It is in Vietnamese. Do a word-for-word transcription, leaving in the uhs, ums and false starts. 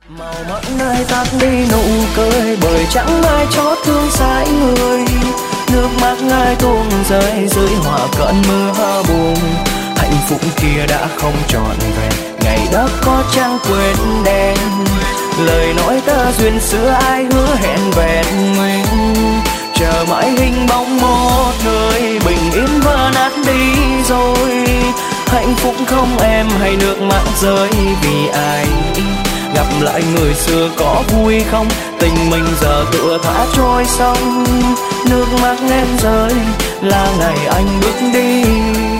Màu mắt ai tắt đi nụ cười, bởi chẳng ai chót thương sai người. Nước mắt ai tuôn rơi dưới hòa cơn mưa buồn. Hạnh phúc kia đã không trọn vẹn, ngày đó có chẳng quên đen. Lời nói ta duyên xưa ai hứa hẹn vẹn nguyên. Chờ mãi hình bóng một người bình yên vỡ nát đi rồi. Hạnh phúc không em hay nước mắt rơi vì ai. Gặp lại người xưa có vui không, tình mình giờ tựa thả trôi sông. Nước mắt em rơi là ngày anh bước đi.